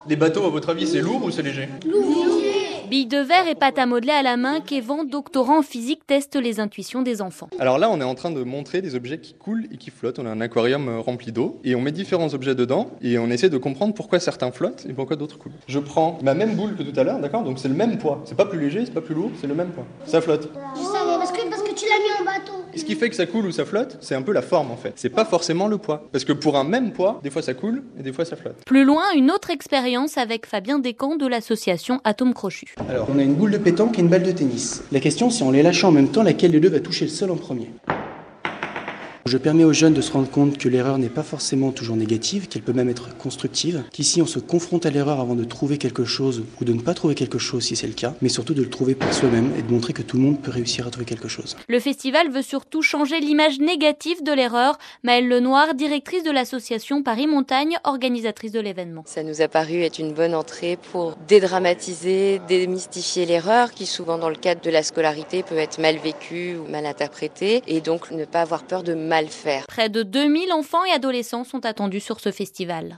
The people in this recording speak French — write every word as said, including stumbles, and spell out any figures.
Les bateaux, à votre avis, c'est lourd ou c'est léger? Billes de verre et pâte à modeler à la main, Kevin, doctorant en physique, teste les intuitions des enfants. Alors là, on est en train de montrer des objets qui coulent et qui flottent. On a un aquarium rempli d'eau et on met différents objets dedans et on essaie de comprendre pourquoi certains flottent et pourquoi d'autres coulent. Je prends ma même boule que tout à l'heure, d'accord? Donc c'est le même poids. C'est pas plus léger, c'est pas plus lourd, c'est le même poids. Ça flotte. Je savais, parce que, parce que tu l'as mis en bateau. Et ce qui fait que ça coule ou ça flotte, c'est un peu la forme en fait. C'est pas forcément le poids. Parce que pour un même poids, des fois ça coule et des fois ça flotte. Plus loin, une autre expérience avec Fabien Descamps de l'association Atome Crochu. Alors, on a une boule de pétanque et une balle de tennis. La question, c'est en les lâchant en même temps, laquelle des deux va toucher le sol en premier. Je permets aux jeunes de se rendre compte que l'erreur n'est pas forcément toujours négative, qu'elle peut même être constructive, qu'ici on se confronte à l'erreur avant de trouver quelque chose ou de ne pas trouver quelque chose si c'est le cas, mais surtout de le trouver par soi-même et de montrer que tout le monde peut réussir à trouver quelque chose. Le festival veut surtout changer l'image négative de l'erreur. Maëlle Lenoir, directrice de l'association Paris Montagne, organisatrice de l'événement. Ça nous a paru être une bonne entrée pour dédramatiser, démystifier l'erreur qui souvent dans le cadre de la scolarité peut être mal vécue ou mal interprétée et donc ne pas avoir peur de mal faire. Près de deux mille enfants et adolescents sont attendus sur ce festival.